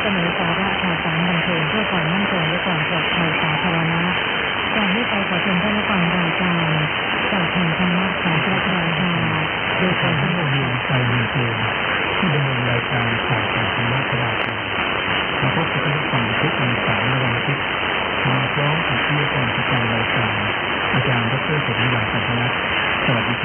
เสนอสาระข่าวสารบันเทิงเพื่อความมั่นคงและความปลอดภัยสาธารณะก่อนที่ไปขอเชิญท่านผู้ฟังรายการจากทางธรรมะสายพระราชาโดยการทั้งหมดไปมีเกณฑ์ที่ดำเนินรายการข่าวสารธรรมะพระราชามาพบกับท่านผู้ฟังทุกวันเสาร์และวันอาทิตย์มาพร้อมกับผู้กำกับประจำรายการอาจารย์ดร.สุริยา สันทนะสวัสดีครับ